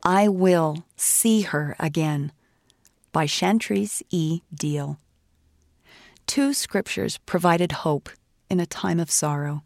I Will See Her Again by Chantrice E. Deal. 2 scriptures provided hope in a time of sorrow.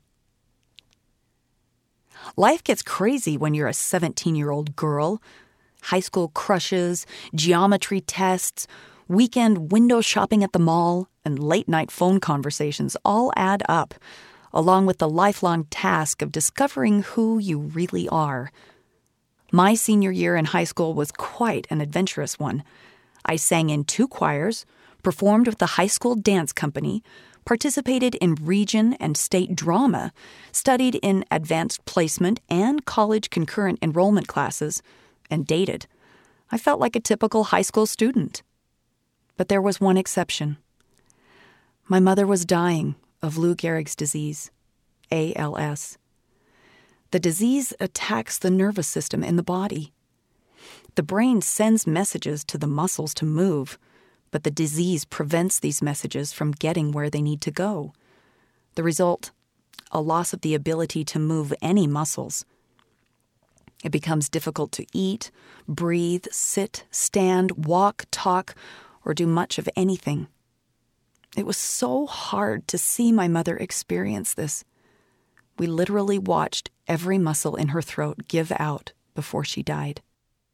Life gets crazy when you're a 17-year-old girl. High school crushes, geometry tests, weekend window shopping at the mall, and late-night phone conversations all add up, along with the lifelong task of discovering who you really are. My senior year in high school was quite an adventurous one. I sang in 2 choirs, performed with the high school dance company, participated in region and state drama, studied in advanced placement and college concurrent enrollment classes, and dated. I felt like a typical high school student. But there was one exception. My mother was dying of Lou Gehrig's disease, ALS. The disease attacks the nervous system in the body. The brain sends messages to the muscles to move, but the disease prevents these messages from getting where they need to go. The result, a loss of the ability to move any muscles. It becomes difficult to eat, breathe, sit, stand, walk, talk, or do much of anything. It was so hard to see my mother experience this. We literally watched every muscle in her throat give out before she died.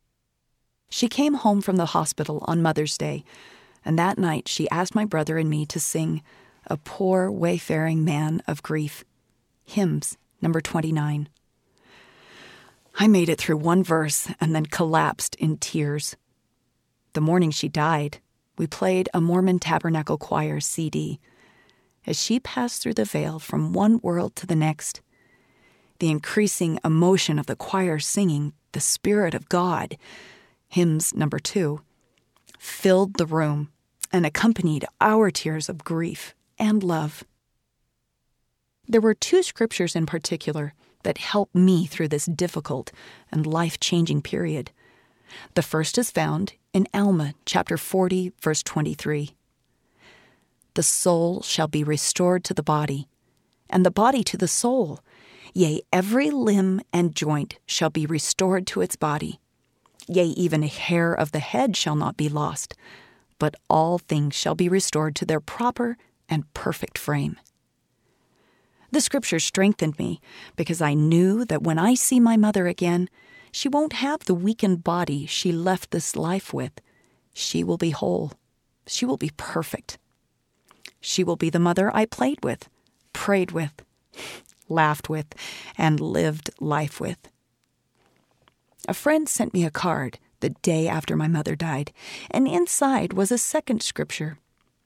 She came home from the hospital on Mother's Day, and that night she asked my brother and me to sing A Poor Wayfaring Man of Grief, Hymns, number 29. I made it through 1 verse and then collapsed in tears. The morning she died, we played a Mormon Tabernacle Choir CD. As she passed through the veil from one world to the next, the increasing emotion of the choir singing The Spirit of God, Hymns number 2, filled the room and accompanied our tears of grief and love. There were 2 scriptures in particular that helped me through this difficult and life-changing period. The first is found in Alma, chapter 40, verse 23. The soul shall be restored to the body, and the body to the soul. Yea, every limb and joint shall be restored to its body. Yea, even a hair of the head shall not be lost, but all things shall be restored to their proper and perfect frame. The scripture strengthened me because I knew that when I see my mother again, she won't have the weakened body she left this life with. She will be whole. She will be perfect. She will be the mother I played with, prayed with, laughed with, and lived life with. A friend sent me a card the day after my mother died, and inside was a second scripture.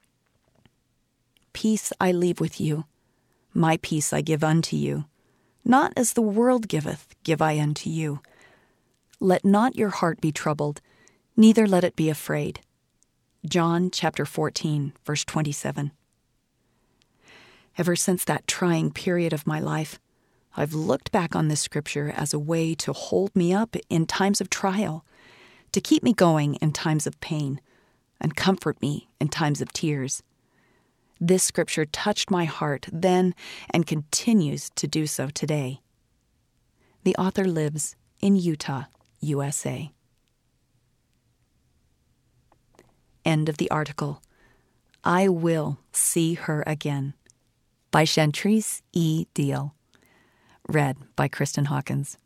Peace I leave with you, my peace I give unto you. Not as the world giveth, give I unto you. Let not your heart be troubled, neither let it be afraid. John chapter 14, verse 27. Ever since that trying period of my life, I've looked back on this scripture as a way to hold me up in times of trial, to keep me going in times of pain, and comfort me in times of tears. This scripture touched my heart then and continues to do so today. The author lives in Utah, USA. End of the article. I Will See Her Again by Chantrice E. Deal. Read by Kristen Hawkins.